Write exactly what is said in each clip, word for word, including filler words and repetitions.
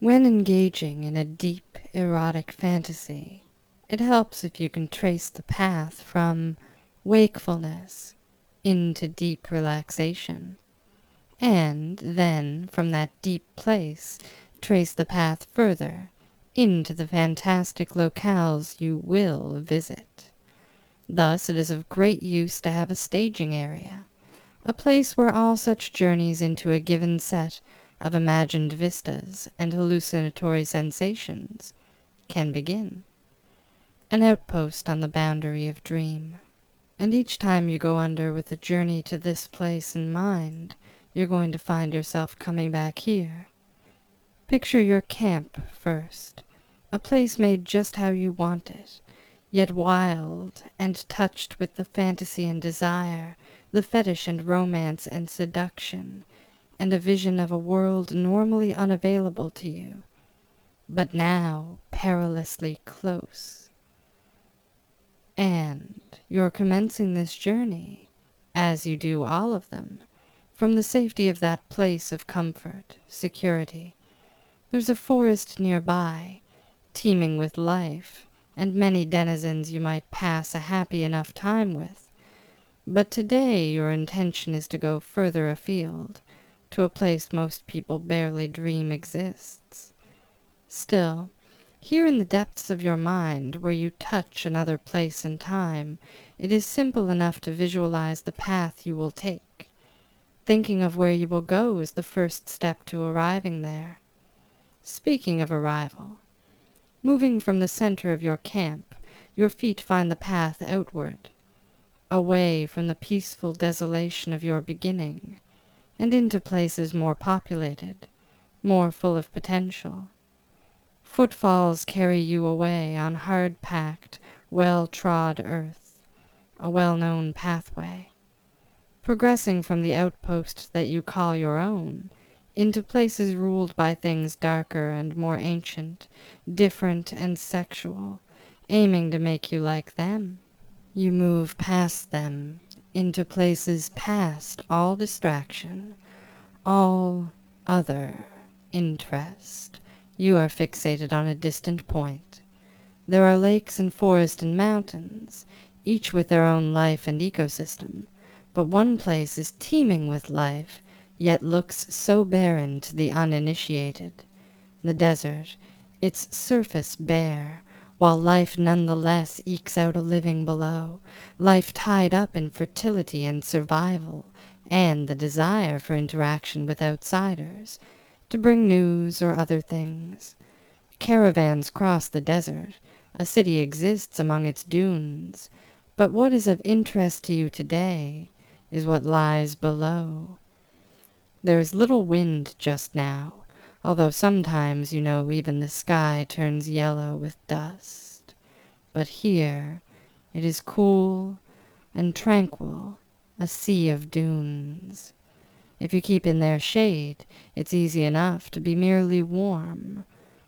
When engaging in a deep, erotic fantasy, it helps if you can trace the path from wakefulness into deep relaxation, and then from that deep place trace the path further into the fantastic locales you will visit. Thus, it is of great use to have a staging area, a place where all such journeys into a given set of imagined vistas and hallucinatory sensations can begin. An outpost on the boundary of dream. And each time you go under with a journey to this place in mind, you're going to find yourself coming back here. Picture your camp first, a place made just how you want it, yet wild and touched with the fantasy and desire, the fetish and romance and seduction, and a vision of a world normally unavailable to you, but now perilously close. And you're commencing this journey, as you do all of them, from the safety of that place of comfort, security. There's a forest nearby, teeming with life, and many denizens you might pass a happy enough time with. But today your intention is to go further afield, to a place most people barely dream exists. Still, here in the depths of your mind, where you touch another place and time, it is simple enough to visualize the path you will take. Thinking of where you will go is the first step to arriving there. Speaking of arrival, moving from the center of your camp, your feet find the path outward, away from the peaceful desolation of your beginning, and into places more populated, more full of potential. Footfalls carry you away on hard-packed, well-trod earth, a well-known pathway, progressing from the outpost that you call your own, into places ruled by things darker and more ancient, different and sexual, aiming to make you like them. You move past them, into places past all distraction, all other interest. You are fixated on a distant point. There are lakes and forest and mountains, each with their own life and ecosystem, but one place is teeming with life, yet looks so barren to the uninitiated. The desert, its surface bare, while life nonetheless ekes out a living below, life tied up in fertility and survival, and the desire for interaction with outsiders, to bring news or other things. Caravans cross the desert, a city exists among its dunes, but what is of interest to you today is what lies below. There is little wind just now, although sometimes, you know, even the sky turns yellow with dust. But here it is cool and tranquil, a sea of dunes. If you keep in their shade, it's easy enough to be merely warm,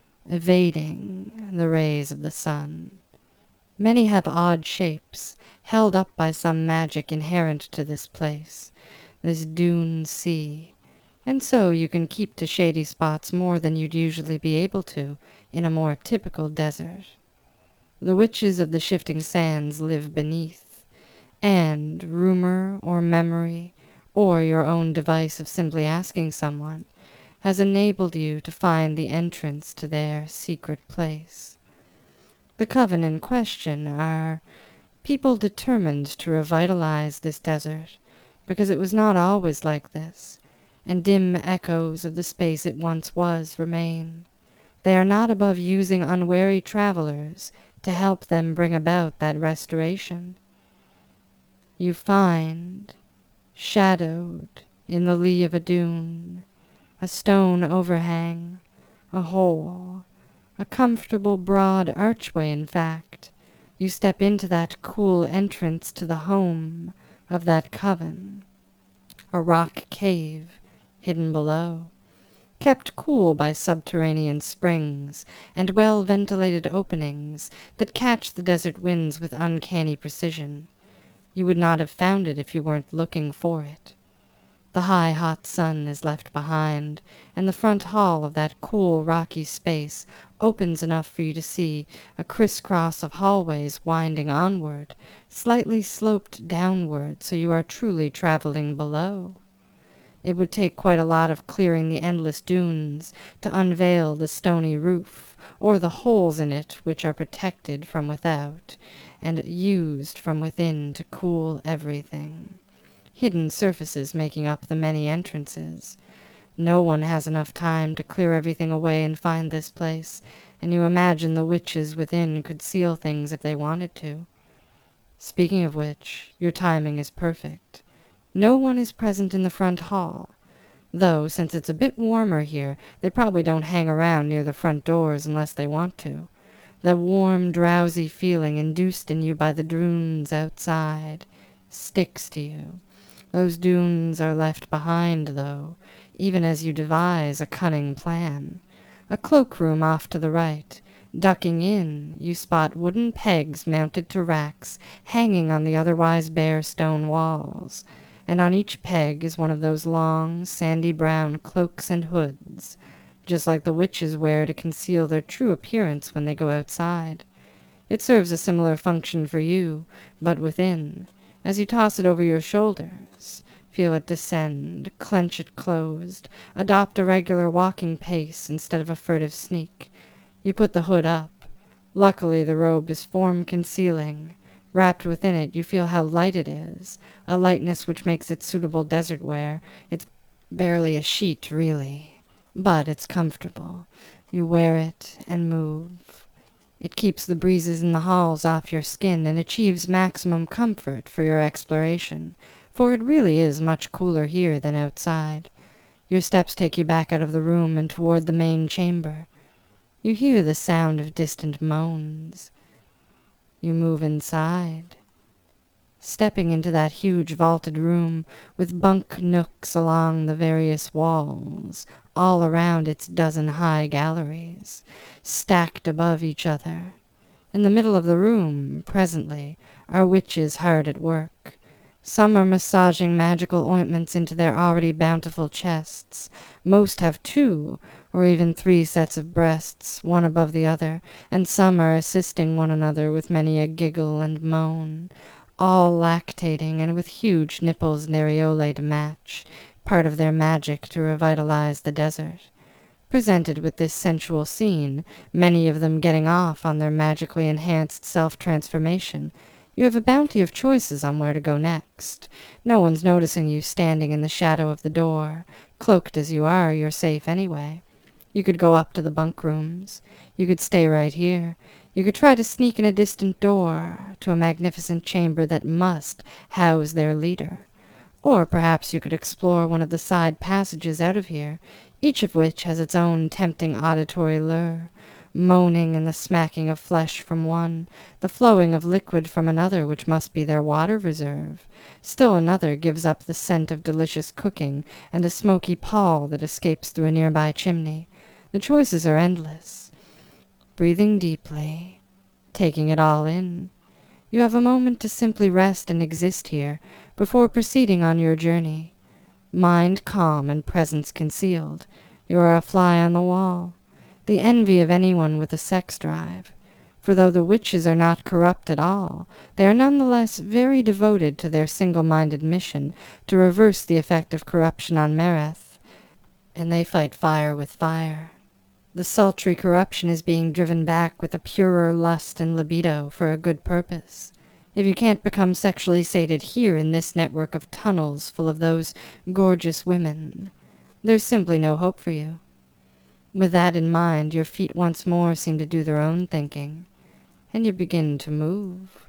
evading the rays of the sun. Many have odd shapes, held up by some magic inherent to this place, this dune sea, and so you can keep to shady spots more than you'd usually be able to in a more typical desert. The witches of the shifting sands live beneath, and rumor or memory, or your own device of simply asking someone, has enabled you to find the entrance to their secret place. The coven in question are people determined to revitalize this desert, because it was not always like this, and dim echoes of the space it once was remain. They are not above using unwary travelers to help them bring about that restoration. You find, shadowed in the lee of a dune, a stone overhang, a hole, a comfortable broad archway, in fact. You step into that cool entrance to the home of that coven, a rock cave hidden below, kept cool by subterranean springs and well-ventilated openings that catch the desert winds with uncanny precision. You would not have found it if you weren't looking for it. The high, hot sun is left behind, and the front hall of that cool, rocky space opens enough for you to see a crisscross of hallways winding onward, slightly sloped downward, so you are truly traveling below. It would take quite a lot of clearing the endless dunes to unveil the stony roof, or the holes in it which are protected from without, and used from within to cool everything. Hidden surfaces making up the many entrances. No one has enough time to clear everything away and find this place, and you imagine the witches within could seal things if they wanted to. Speaking of which, your timing is perfect. No one is present in the front hall, though since it's a bit warmer here, they probably don't hang around near the front doors unless they want to. The warm, drowsy feeling induced in you by the dunes outside sticks to you. Those dunes are left behind, though, even as you devise a cunning plan. A cloakroom off to the right. Ducking in, you spot wooden pegs mounted to racks hanging on the otherwise bare stone walls, and on each peg is one of those long, sandy-brown cloaks and hoods, just like the witches wear to conceal their true appearance when they go outside. It serves a similar function for you, but within. As you toss it over your shoulders, feel it descend, clench it closed, adopt a regular walking pace instead of a furtive sneak. You put the hood up. Luckily the robe is form-concealing. Wrapped within it, you feel how light it is, a lightness which makes it suitable desert wear. It's barely a sheet, really, but it's comfortable. You wear it and move. It keeps the breezes in the halls off your skin and achieves maximum comfort for your exploration, for it really is much cooler here than outside. Your steps take you back out of the room and toward the main chamber. You hear the sound of distant moans. You move inside, stepping into that huge vaulted room with bunk nooks along the various walls, all around its dozen high galleries, stacked above each other. In the middle of the room, presently, are witches hard at work. Some are massaging magical ointments into their already bountiful chests. Most have two, or even three sets of breasts, one above the other, and some are assisting one another with many a giggle and moan, all lactating and with huge nipples and areolae to match, part of their magic to revitalize the desert. Presented with this sensual scene, many of them getting off on their magically enhanced self-transformation, you have a bounty of choices on where to go next. No one's noticing you standing in the shadow of the door. Cloaked as you are, you're safe anyway. You could go up to the bunk rooms. You could stay right here. You could try to sneak in a distant door to a magnificent chamber that must house their leader. Or perhaps you could explore one of the side passages out of here, each of which has its own tempting auditory lure. Moaning and the smacking of flesh from one, the flowing of liquid from another which must be their water reserve. Still another gives up the scent of delicious cooking and a smoky pall that escapes through a nearby chimney. The choices are endless. Breathing deeply, taking it all in, you have a moment to simply rest and exist here before proceeding on your journey. Mind calm and presence concealed, you are a fly on the wall, the envy of anyone with a sex drive. For though the witches are not corrupt at all, they are nonetheless very devoted to their single-minded mission to reverse the effect of corruption on Mereth, and they fight fire with fire. The sultry corruption is being driven back with a purer lust and libido for a good purpose. If you can't become sexually sated here in this network of tunnels full of those gorgeous women, there's simply no hope for you. With that in mind, your feet once more seem to do their own thinking, and you begin to move.